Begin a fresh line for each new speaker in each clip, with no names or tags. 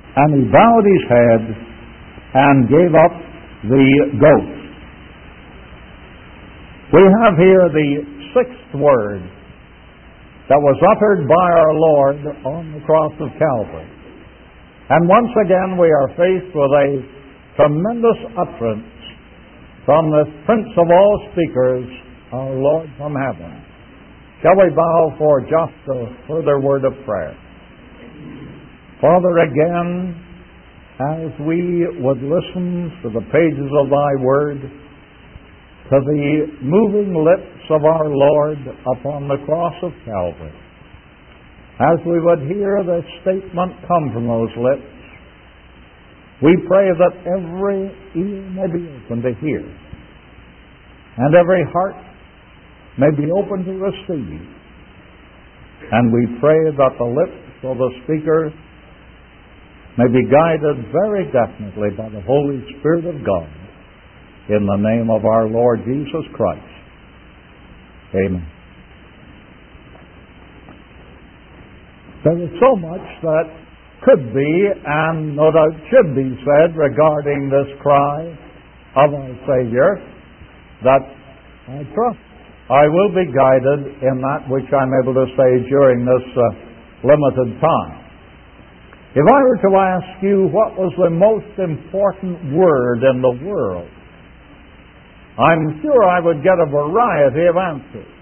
And he bowed his head and gave up the ghost. We have here the sixth word that was uttered by our Lord on the cross of Calvary. And once again we are faced with a tremendous utterance from this Prince of all speakers, our Lord from heaven. Shall we bow for just a further word of prayer? Father, again, as we would listen to the pages of Thy Word, to the moving lips of our Lord upon the cross of Calvary, as we would hear the statement come from those lips, we pray that every ear may be open to hear, and every heart may be open to receive. And we pray that the lips of the speaker may be guided very definitely by the Holy Spirit of God, in the name of our Lord Jesus Christ. Amen. There is so much that could be, and no doubt should be said regarding this cry of our Savior, that I trust I will be guided in that which I'm able to say during this limited time. If I were to ask you what was the most important word in the world, I'm sure I would get a variety of answers.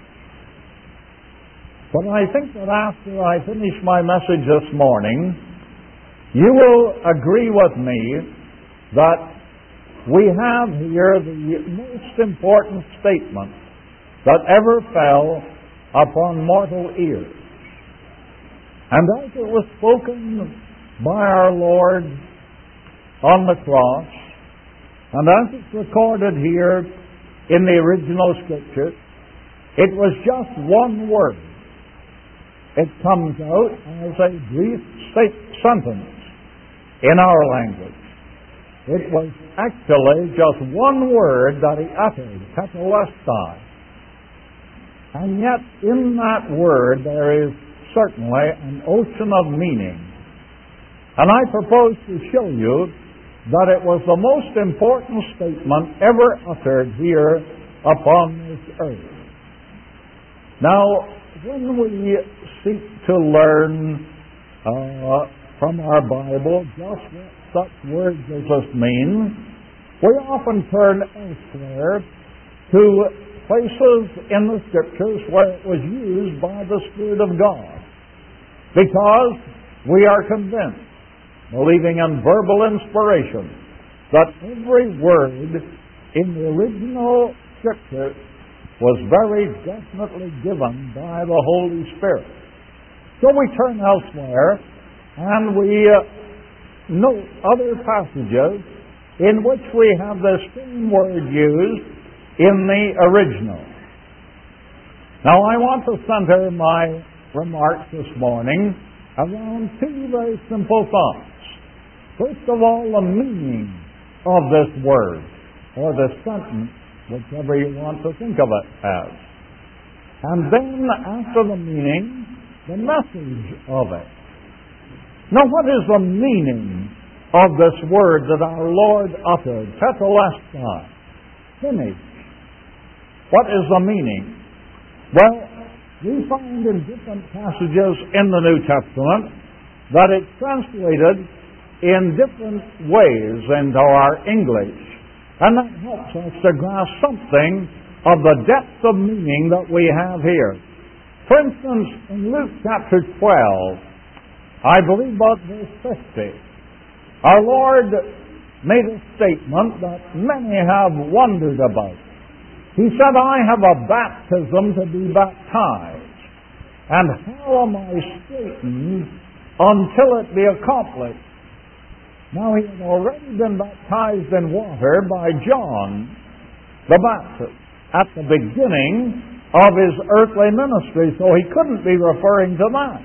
But I think that after I finish my message this morning, you will agree with me that we have here the most important statement that ever fell upon mortal ears. And as it was spoken by our Lord on the cross, and as it's recorded here in the original Scripture, it was just one word. It comes out as a brief sentence in our language. It was actually just one word that he uttered, tetelestai. And yet in that word there is certainly an ocean of meaning. And I propose to show you that it was the most important statement ever uttered here upon this earth. Now, when we seek to learn from our Bible just what such words as this mean, we often turn elsewhere to places in the Scriptures where it was used by the Spirit of God, because we are convinced, believing in verbal inspiration, that every word in the original Scripture was very definitely given by the Holy Spirit. So we turn elsewhere and we note other passages in which we have the same word used in the original. Now I want to center my remarks this morning around two very simple thoughts. First of all, the meaning of this word, or this sentence, whichever you want to think of it as. And then, after the meaning, the message of it. Now, what is the meaning of this word that our Lord uttered? Tetelestai, finished. What is the meaning? Well, we find in different passages in the New Testament that it's translated in different ways into our English. And that helps us to grasp something of the depth of meaning that we have here. For instance, in Luke chapter 12, I believe about verse 50, our Lord made a statement that many have wondered about. He said, I have a baptism to be baptized, and how am I straitened until it be accomplished? Now, he had already been baptized in water by John the Baptist at the beginning of his earthly ministry, so he couldn't be referring to that.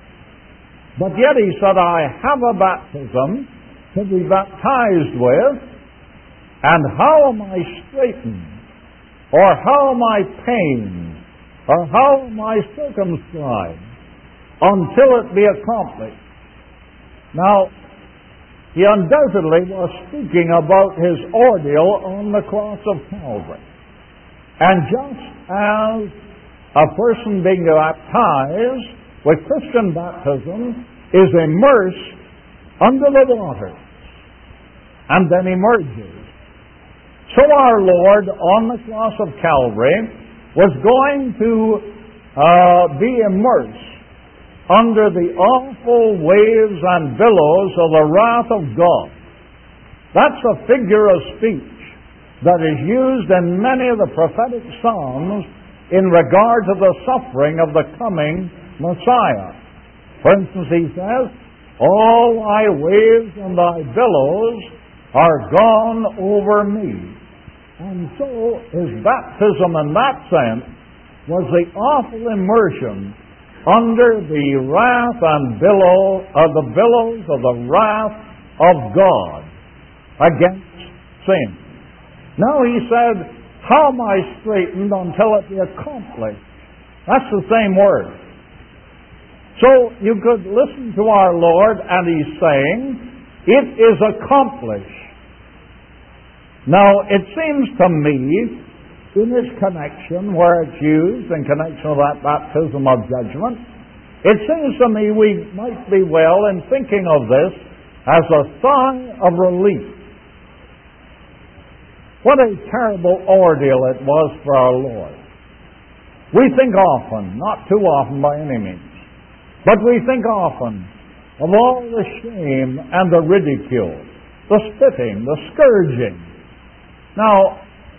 But yet he said, I have a baptism to be baptized with, and how am I straitened? Or how am I pained? Or how am I circumscribed until it be accomplished? Now, he undoubtedly was speaking about his ordeal on the cross of Calvary. And just as a person being baptized with Christian baptism is immersed under the water and then emerges, so our Lord on the cross of Calvary was going to be immersed under the awful waves and billows of the wrath of God. That's a figure of speech that is used in many of the prophetic psalms in regard to the suffering of the coming Messiah. For instance, he says, all thy waves and thy billows are gone over me. And so his baptism in that sense was the awful immersion under the wrath and billows of the wrath of God against sin. Now he said, how am I straightened until it be accomplished? That's the same word. So you could listen to our Lord and he's saying, it is accomplished. Now it seems to me, in its connection, where it's used in connection with that baptism of judgment, it seems to me we might be well in thinking of this as a sigh of relief. What a terrible ordeal it was for our Lord. We think often, not too often by any means, but we think often of all the shame and the ridicule, the spitting, the scourging. Now,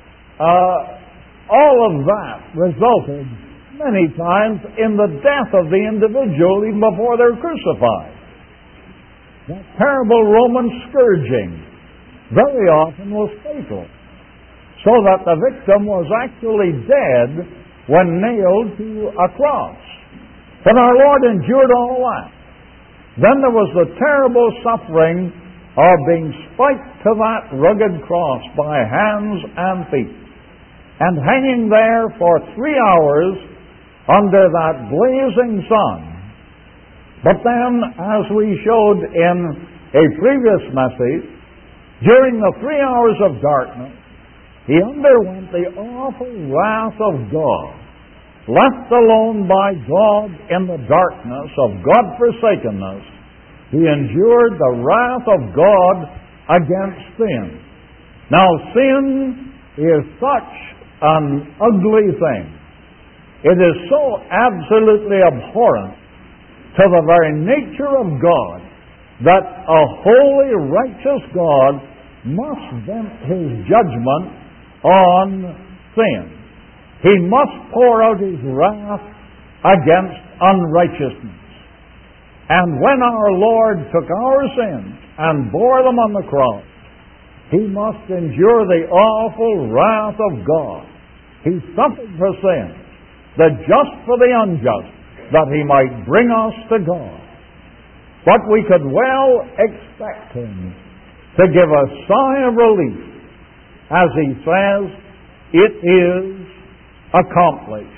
all of that resulted many times in the death of the individual even before they're crucified. That terrible Roman scourging very often was fatal, so that the victim was actually dead when nailed to a cross. But our Lord endured all that. Then there was the terrible suffering of being spiked to that rugged cross by hands and feet, and hanging there for 3 hours under that blazing sun. But then, as we showed in a previous message, during the 3 hours of darkness, he underwent the awful wrath of God. Left alone by God in the darkness of God-forsakenness, he endured the wrath of God against sin. Now, sin is such an ugly thing. It is so absolutely abhorrent to the very nature of God that a holy, righteous God must vent his judgment on sin. He must pour out his wrath against unrighteousness. And when our Lord took our sins and bore them on the cross, he must endure the awful wrath of God. He suffered for sin, the just for the unjust, that he might bring us to God. But we could well expect him to give a sigh of relief as he says, it is accomplished.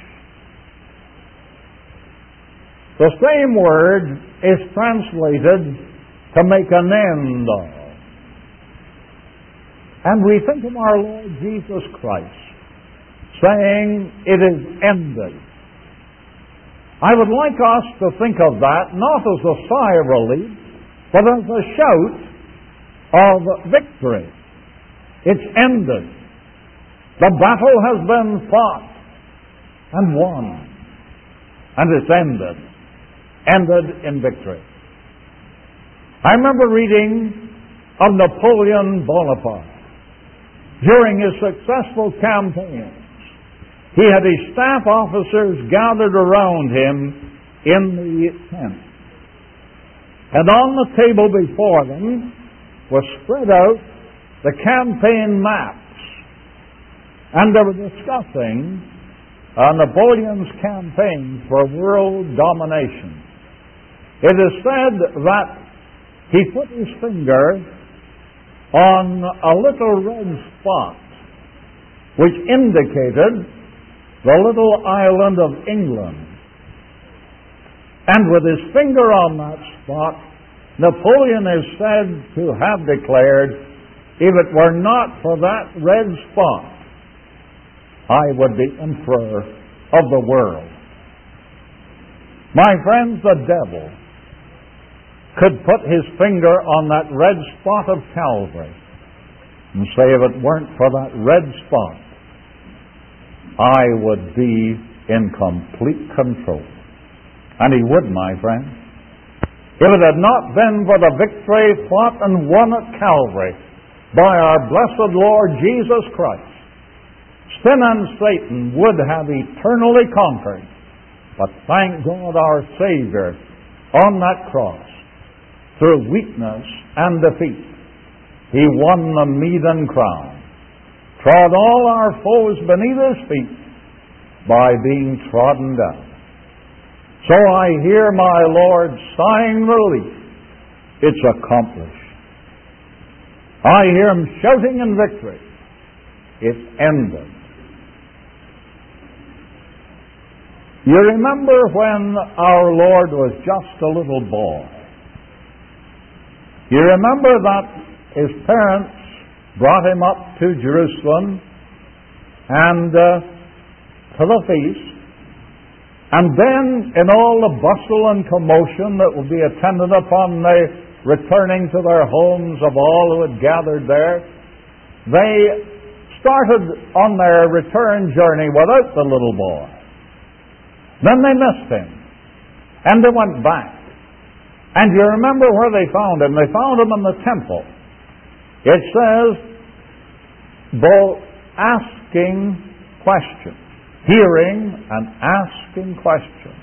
The same word is translated to make an end of. And we think of our Lord Jesus Christ saying, it is ended. I would like us to think of that not as a sigh of relief, but as a shout of victory. It's ended. The battle has been fought and won. And it's ended. Ended in victory. I remember reading of Napoleon Bonaparte. During his successful campaigns, he had his staff officers gathered around him in the tent. And on the table before them was spread out the campaign maps. And they were discussing Napoleon's campaign for world domination. It is said that he put his finger on a little red spot which indicated the little island of England. And with his finger on that spot, Napoleon is said to have declared, if it were not for that red spot, I would be emperor of the world. My friends, the devil could put his finger on that red spot of Calvary and say, if it weren't for that red spot, I would be in complete control. And he would, my friend. If it had not been for the victory fought and won at Calvary by our blessed Lord Jesus Christ, sin and Satan would have eternally conquered. But thank God our Savior on that cross, through weakness and defeat, He won the Medan crown, trod all our foes beneath His feet by being trodden down. So I hear my Lord sighing relief. It's accomplished. I hear Him shouting in victory. It's ended. You remember when our Lord was just a little boy. You remember that His parents brought Him up to Jerusalem and to the feast. And then, in all the bustle and commotion that would be attendant upon the returning to their homes of all who had gathered there, they started on their return journey without the little boy. Then they missed him, and they went back. And you remember where they found him? They found him in the temple. It says, both asking questions. Hearing and asking questions.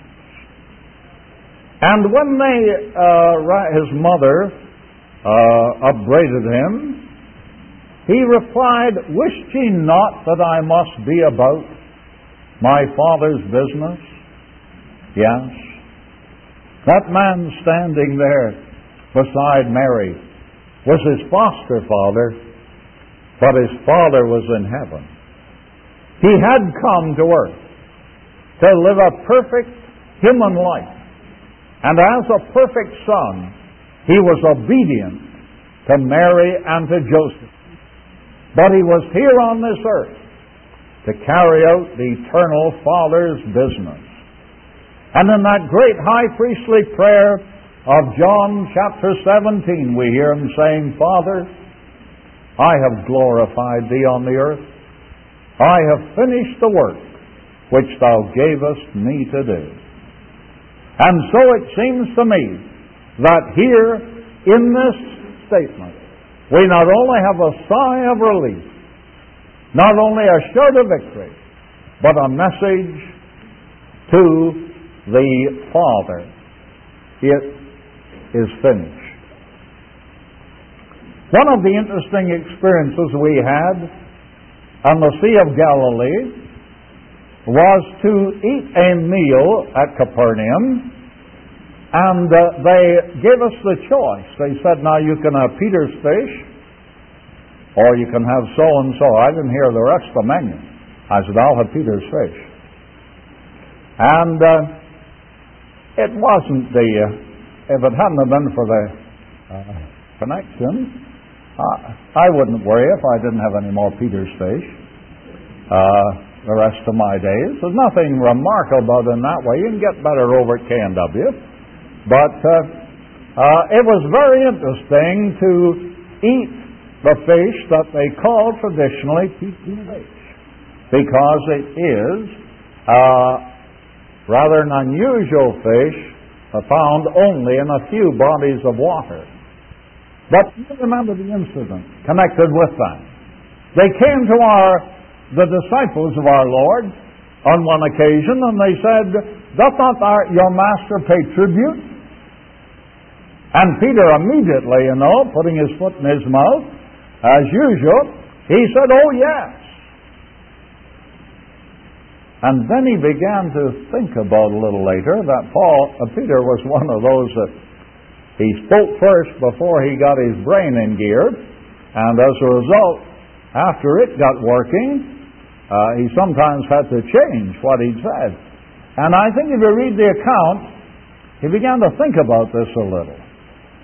And when his mother upbraided him, he replied, "Wist ye not that I must be about my Father's business?" Yes. That man standing there beside Mary was his foster father, but his father was in heaven. He had come to earth to live a perfect human life. And as a perfect son, He was obedient to Mary and to Joseph. But He was here on this earth to carry out the eternal Father's business. And in that great high priestly prayer of John chapter 17, we hear Him saying, "Father, I have glorified Thee on the earth. I have finished the work which Thou gavest me to do." And so it seems to me that here in this statement, we not only have a sigh of relief, not only a shout of victory, but a message to the Father. It is finished. One of the interesting experiences we had on the Sea of Galilee was to eat a meal at Capernaum, and they gave us the choice. They said, now you can have Peter's fish, or you can have so-and-so. I didn't hear the rest of the menu. I said, I'll have Peter's fish. And it wasn't if it hadn't have been for the connection, I wouldn't worry if I didn't have any more Peter's fish the rest of my days. There's nothing remarkable in that way. You can get better over at K&W. But it was very interesting to eat the fish that they call traditionally Peter's fish, because it is rather an unusual fish found only in a few bodies of water. But you remember the incident connected with that. They came to the disciples of our Lord on one occasion, and they said, "Doth not your master pay tribute?" And Peter immediately, putting his foot in his mouth, as usual, he said, "Oh, yes." And then he began to think about a little later that Peter was one of those that he spoke first before he got his brain in gear, and as a result, after it got working, he sometimes had to change what he'd said. And I think if you read the account, he began to think about this a little.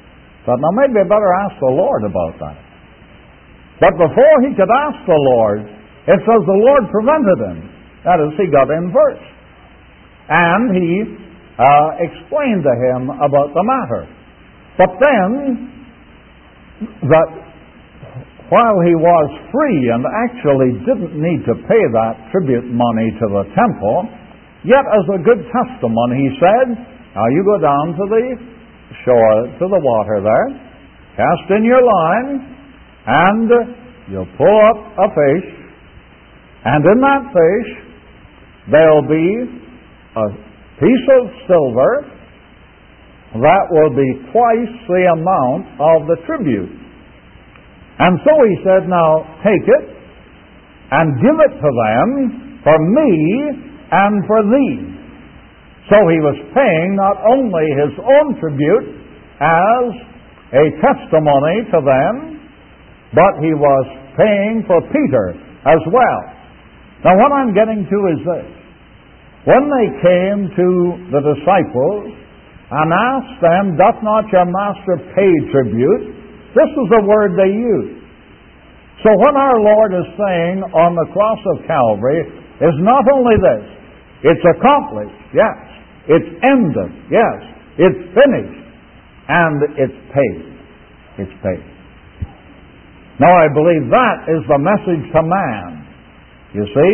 Thought, now maybe I better ask the Lord about that. But before he could ask the Lord, it says the Lord prevented him. That is, he got in first. And he explained to him about the matter. But then, that while he was free and actually didn't need to pay that tribute money to the temple, yet as a good testimony, he said, now you go down to the shore, to the water there, cast in your line, and you'll pull up a fish, and in that fish there'll be a piece of silver that will be twice the amount of the tribute. And so he said, now take it and give it to them for me and for thee. So he was paying not only his own tribute as a testimony to them, but he was paying for Peter as well. Now what I'm getting to is this. When they came to the disciples and asked them, doth not your master pay tribute? This is the word they used. So what our Lord is saying on the cross of Calvary is not only this, it's accomplished, yes, it's ended, yes, it's finished, and it's paid. It's paid. Now I believe that is the message to man. You see?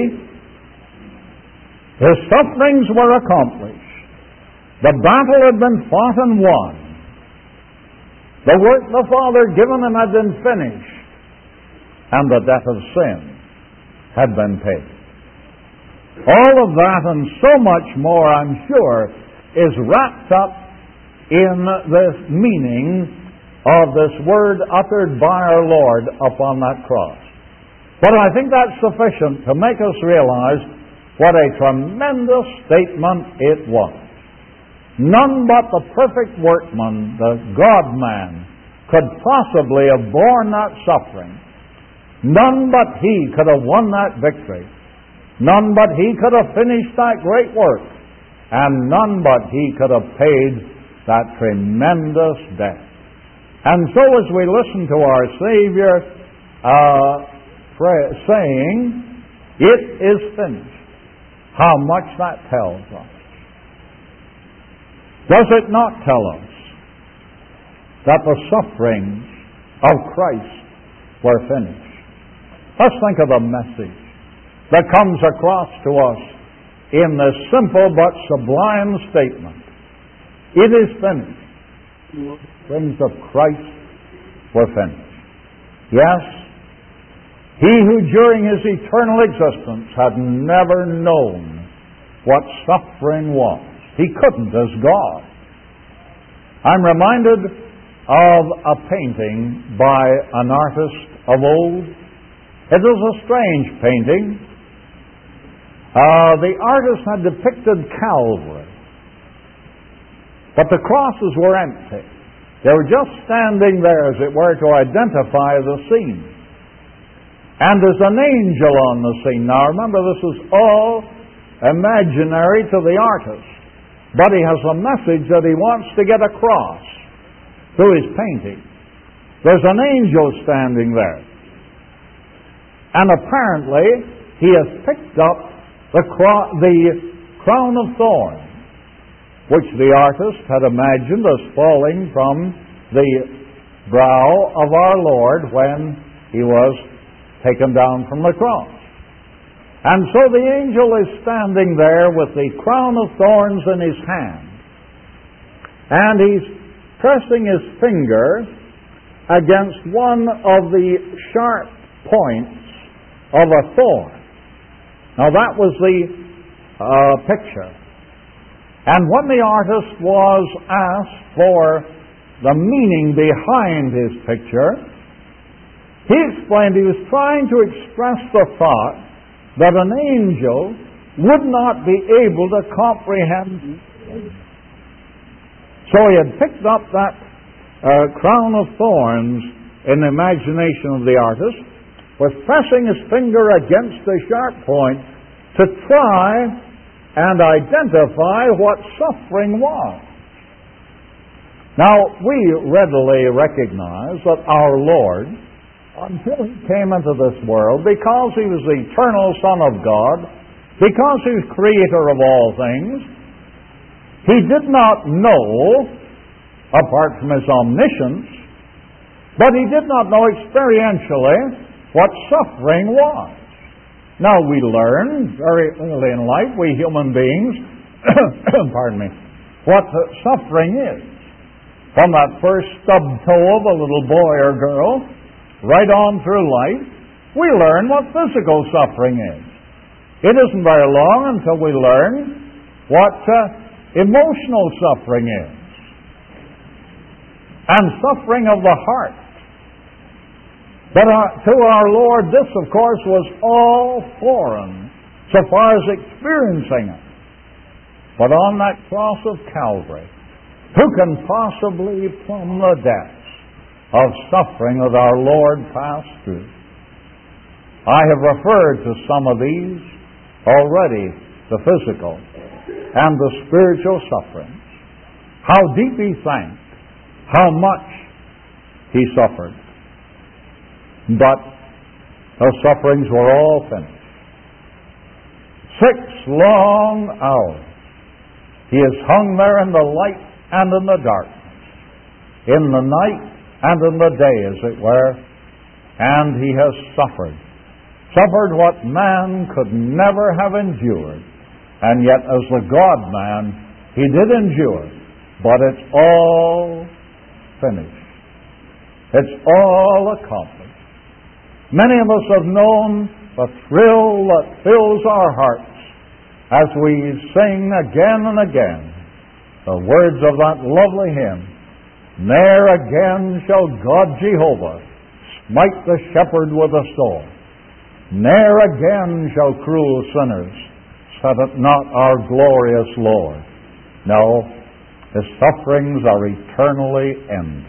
His sufferings were accomplished. The battle had been fought and won. The work the Father given him had been finished. And the debt of sin had been paid. All of that and so much more, I'm sure, is wrapped up in this meaning of this word uttered by our Lord upon that cross. But I think that's sufficient to make us realize what a tremendous statement it was. None but the perfect workman, the God-man, could possibly have borne that suffering. None but he could have won that victory. None but he could have finished that great work. And none but he could have paid that tremendous debt. And so as we listen to our Savior saying, it is finished, how much that tells us. Does it not tell us that the sufferings of Christ were finished? Let's think of the message that comes across to us in this simple but sublime statement. It is finished. The sufferings of Christ were finished. Yes, he who during his eternal existence had never known what suffering was. He couldn't as God. I'm reminded of a painting by an artist of old. It was a strange painting. The artist had depicted Calvary, but the crosses were empty. They were just standing there, as it were, to identify the scene. And there's an angel on the scene. Now remember, this is all imaginary to the artist, but he has a message that he wants to get across through his painting. There's an angel standing there. And apparently, he has picked up the crown of thorns, which the artist had imagined as falling from the brow of our Lord when he was taken down from the cross. And so the angel is standing there with the crown of thorns in his hand. And he's pressing his finger against one of the sharp points of a thorn. Now that was the picture. And when the artist was asked for the meaning behind his picture, he explained he was trying to express the thought that an angel would not be able to comprehend. So he had picked up that crown of thorns in the imagination of the artist, was pressing his finger against the sharp point to try and identify what suffering was. Now, we readily recognize that our Lord, until He came into this world, because He was the eternal Son of God, because He was Creator of all things, He did not know, apart from His omniscience, but He did not know experientially what suffering was. Now, we learn very early in life, we human beings, pardon me, what suffering is. From that first stub toe of a little boy or girl, right on through life, we learn what physical suffering is. It isn't very long until we learn what emotional suffering is. And suffering of the heart. But to our Lord, this, of course, was all foreign, so far as experiencing it. But on that cross of Calvary, who can possibly plumb the depths of suffering that our Lord passed through? I have referred to some of these already, the physical and the spiritual sufferings. How deep He sank, how much He suffered. But those sufferings were all finished. 6 long hours He is hung there in the light and in the darkness, in the night and in the day, as it were, and He has suffered what man could never have endured, and yet as the God-man, He did endure, but it's all finished. It's all accomplished. Many of us have known the thrill that fills our hearts as we sing again and again the words of that lovely hymn, "Ne'er again shall God Jehovah smite the shepherd with a sword. Ne'er again shall cruel sinners set at naught our glorious Lord." No, His sufferings are eternally ended.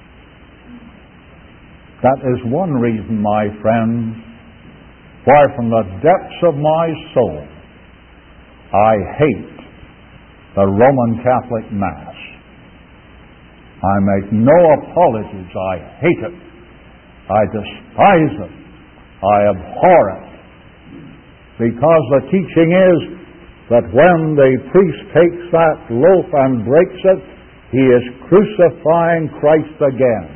That is one reason, my friends, why from the depths of my soul I hate the Roman Catholic Mass. I make no apologies. I hate it. I despise it. I abhor it. Because the teaching is that when the priest takes that loaf and breaks it, he is crucifying Christ again.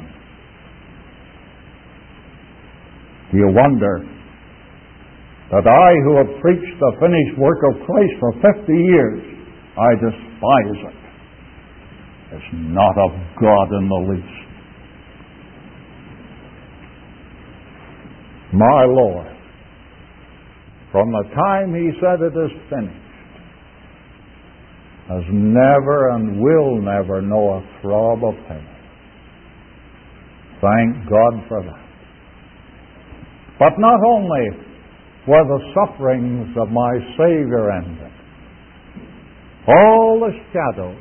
Do you wonder that I, who have preached the finished work of Christ for 50 years, I despise it? It's not of God in the least. My Lord, from the time He said it is finished, has never and will never know a throb of pain. Thank God for that. But not only were the sufferings of my Savior ended, all the shadows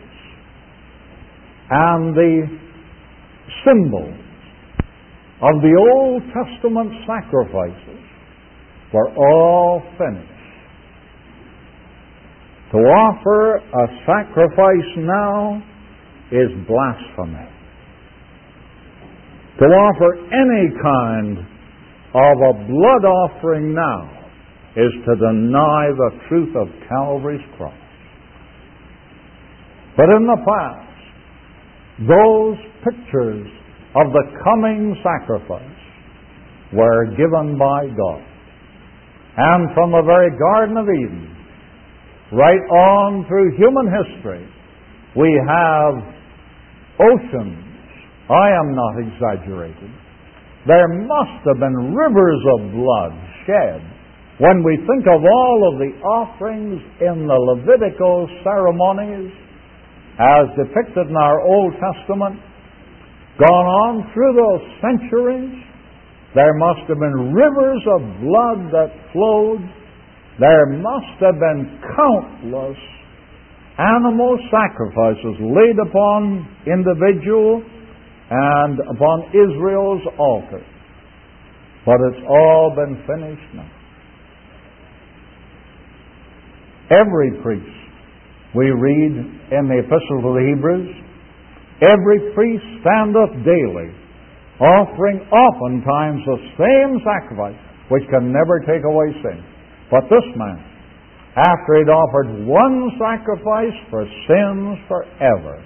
and the symbols of the Old Testament sacrifices were all finished. To offer a sacrifice now is blasphemy. To offer any kind of a blood offering now is to deny the truth of Calvary's cross. But in the past, those pictures of the coming sacrifice were given by God. And from the very Garden of Eden, right on through human history, we have oceans. I am not exaggerating. There must have been rivers of blood shed when we think of all of the offerings in the Levitical ceremonies as depicted in our Old Testament, gone on through those centuries. There must have been rivers of blood that flowed. There must have been countless animal sacrifices laid upon individual and upon Israel's altar. But it's all been finished now. Every priest, we read in the Epistle to the Hebrews, Every priest standeth daily, offering oftentimes the same sacrifice, which can never take away sin. But this man, after he'd offered one sacrifice for sins forever,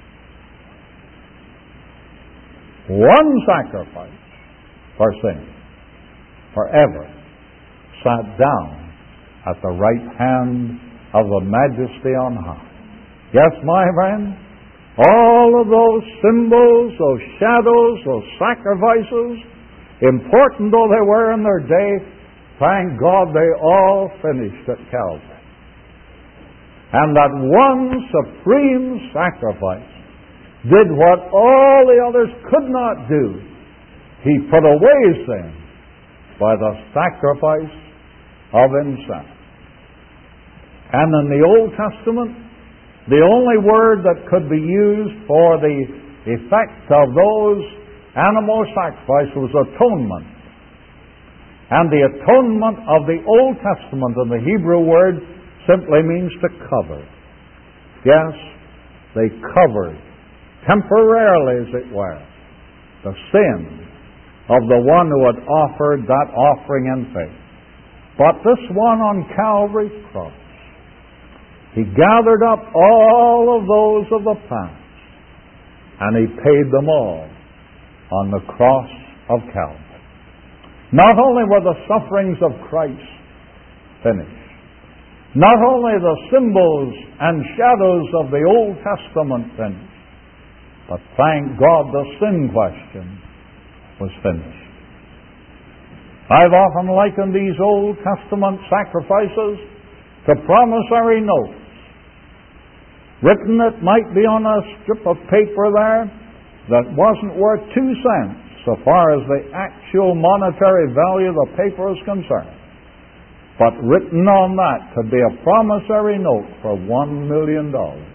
one sacrifice for sins forever, sat down at the right hand of the Majesty on high. Yes, my friend, all of those symbols, those shadows, those sacrifices, important though they were in their day, thank God they all finished at Calvary. And that one supreme sacrifice did what all the others could not do. He put away sin by the sacrifice of himself. And in the Old Testament, the only word that could be used for the effect of those animal sacrifices was atonement. And the atonement of the Old Testament in the Hebrew word simply means to cover. Yes, they covered, temporarily as it were, the sin of the one who had offered that offering in faith. But this one on Calvary's cross, he gathered up all of those of the past, and he paid them all on the cross of Calvary. Not only were the sufferings of Christ finished, not only the symbols and shadows of the Old Testament finished, but thank God the sin question was finished. I've often likened these Old Testament sacrifices to promissory notes. Written, it might be on a strip of paper there that wasn't worth 2 cents so far as the actual monetary value of the paper is concerned. But written on that could be a promissory note for $1 million.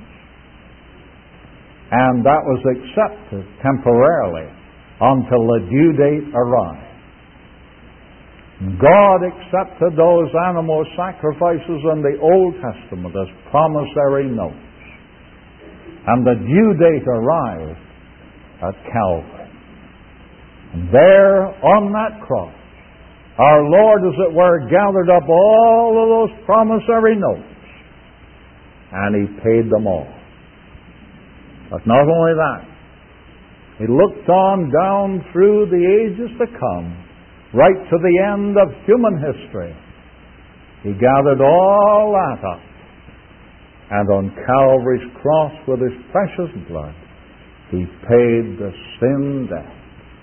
And that was accepted temporarily until the due date arrived. God accepted those animal sacrifices in the Old Testament as promissory notes. And the due date arrived at Calvary. And there on that cross, our Lord, as it were, gathered up all of those promissory notes, and He paid them all. But not only that, He looked on down through the ages to come, right to the end of human history. He gathered all that up, and on Calvary's cross with His precious blood, He paid the sin debt.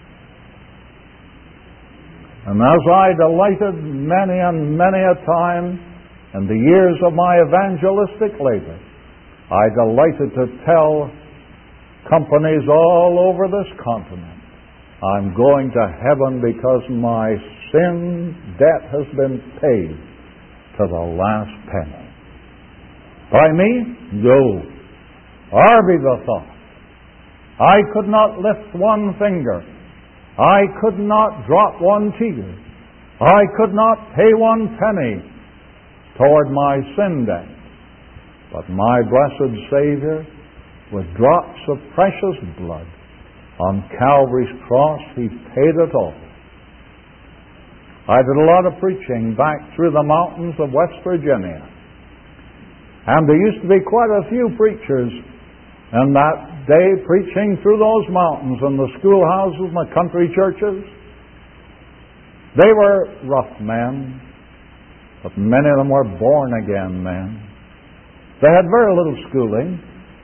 And as I delighted many and many a time in the years of my evangelistic labor, I delighted to tell companies all over this continent, I'm going to heaven because my sin debt has been paid to the last penny. By me? No. Or be the thought. I could not lift one finger. I could not drop one tear. I could not pay one penny toward my sin debt. But my blessed Savior, with drops of precious blood on Calvary's cross, He paid it all. I did a lot of preaching back through the mountains of West Virginia. And there used to be quite a few preachers in that day preaching through those mountains in the schoolhouses and the country churches. They were rough men, but many of them were born-again men. They had very little schooling.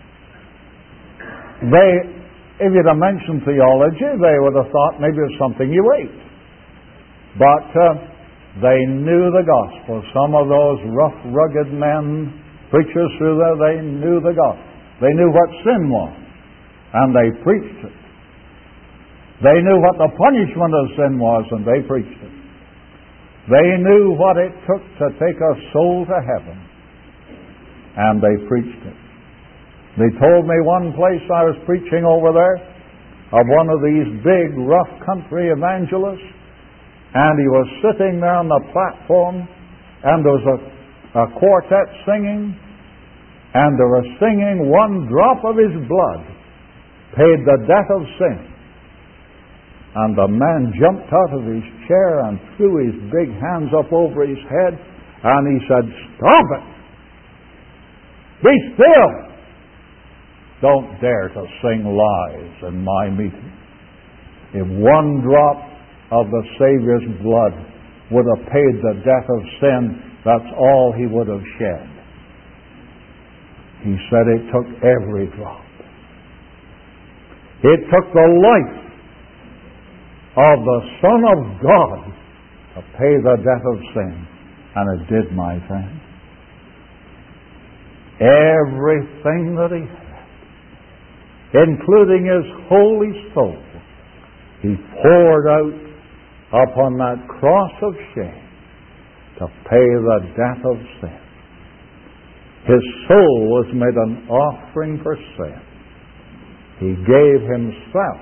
If you'd have mentioned theology, they would have thought maybe it's something you ate. But they knew the gospel. Some of those rough, rugged men, preachers through there, they knew the gospel. They knew what sin was, and they preached it. They knew what the punishment of sin was, and they preached it. They knew what it took to take a soul to heaven, and they preached it. They told me one place I was preaching over there of one of these big, rough country evangelists, and he was sitting there on the platform, and there was a quartet singing, and they were singing one drop of his blood paid the debt of sin. And the man jumped out of his chair and threw his big hands up over his head, and he said, "Stop it! Be still! Don't dare to sing lies in my meeting. If one drop of the Savior's blood would have paid the debt of sin, that's all he would have shed." He said it took every drop. It took the life of the Son of God to pay the debt of sin. And it did, my friend. Everything that he had, including his holy soul, he poured out upon that cross of shame to pay the debt of sin. His soul was made an offering for sin. He gave himself.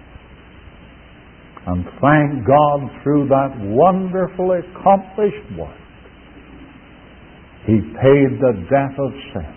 And thank God, through that wonderfully accomplished work, he paid the debt of sin.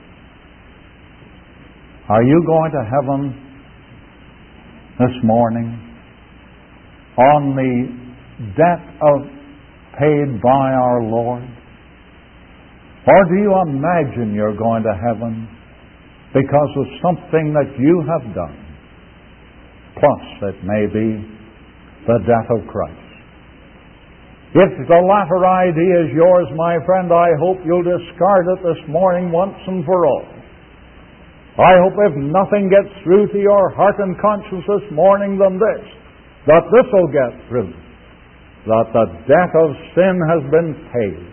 Are you going to heaven this morning on the debt paid by our Lord? Or do you imagine you're going to heaven because of something that you have done, plus it may be the death of Christ? If the latter idea is yours, my friend, I hope you'll discard it this morning once and for all. I hope if nothing gets through to your heart and conscience this morning than this, that this will get through, that the debt of sin has been paid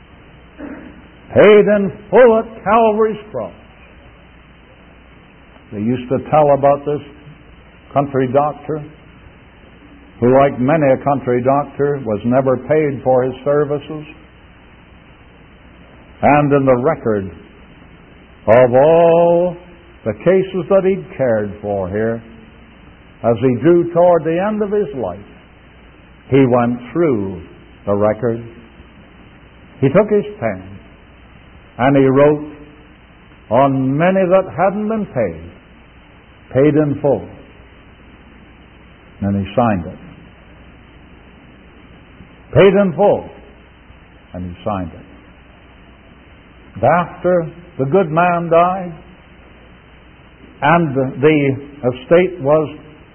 in full at Calvary's cross. They used to tell about this country doctor who, like many a country doctor, was never paid for his services. And in the record of all the cases that he'd cared for here, as he drew toward the end of his life, he went through the record. He took his pen and he wrote on many that hadn't been paid in full. And he signed it. Paid in full. And he signed it. And after the good man died and the estate was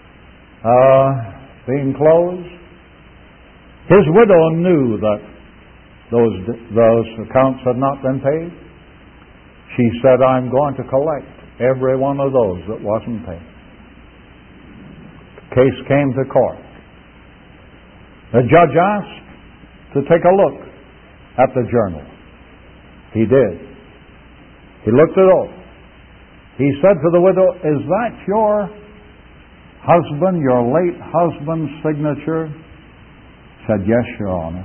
being closed, his widow knew that those accounts had not been paid. She said, "I'm going to collect every one of those that wasn't paid." The case came to court. The judge asked to take a look at the journal. He did. He looked it over. He said to the widow, "Is that your husband, your late husband's signature?" Said, "Yes, Your Honor."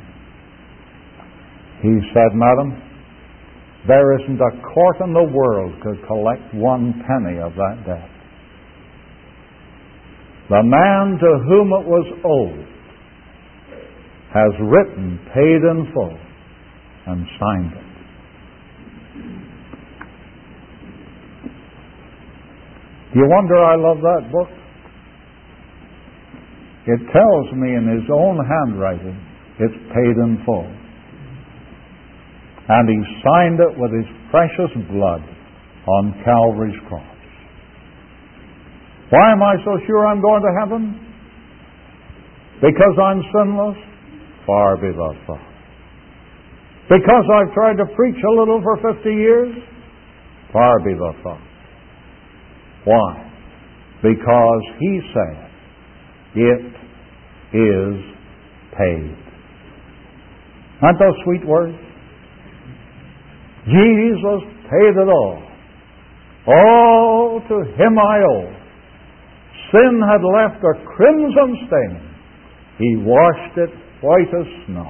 He said, "Madam, there isn't a court in the world could collect 1 penny of that debt. The man to whom it was owed has written, paid in full, and signed it." Do you wonder I love that book? It tells me in his own handwriting it's paid in full. And he signed it with his precious blood on Calvary's cross. Why am I so sure I'm going to heaven? Because I'm sinless? Far be the thought. Because I've tried to preach a little for 50 years? Far be the thought. Why? Because he said, "It is paid." Aren't those sweet words? Jesus paid it all. All to him I owe. Sin had left a crimson stain. He washed it white as snow.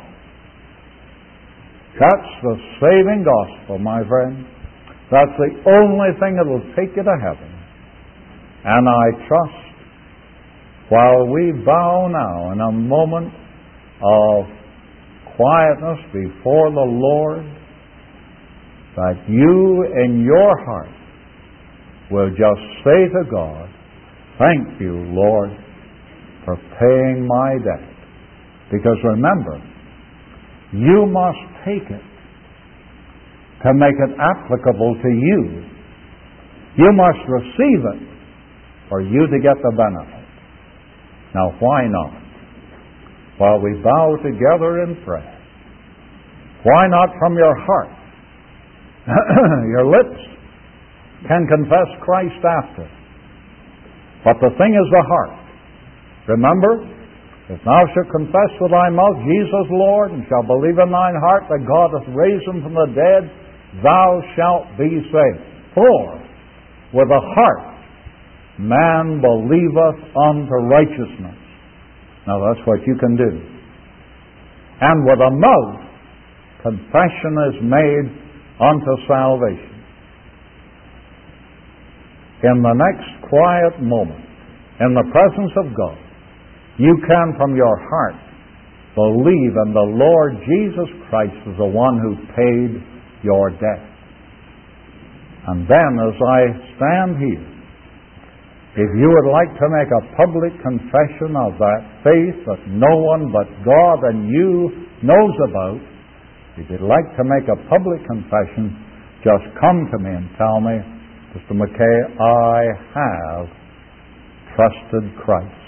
That's the saving gospel, my friend. That's the only thing that will take you to heaven. And I trust, while we bow now in a moment of quietness before the Lord, that you in your heart will just say to God, thank you, Lord, for paying my debt. Because remember, you must take it to make it applicable to you. You must receive it for you to get the benefit. Now, why not? While we bow together in prayer, why not from your heart? Your lips can confess Christ after, but the thing is the heart. Remember, if thou shalt confess with thy mouth Jesus Lord, and shalt believe in thine heart that God hath raised him from the dead, thou shalt be saved. For with the heart man believeth unto righteousness. Now that's what you can do. And with the mouth confession is made unto salvation. In the next quiet moment, in the presence of God, you can from your heart believe in the Lord Jesus Christ as the one who paid your debt. And then as I stand here, if you would like to make a public confession of that faith that no one but God and you knows about, if you'd like to make a public confession, just come to me and tell me, Mr. McKay, I have trusted Christ.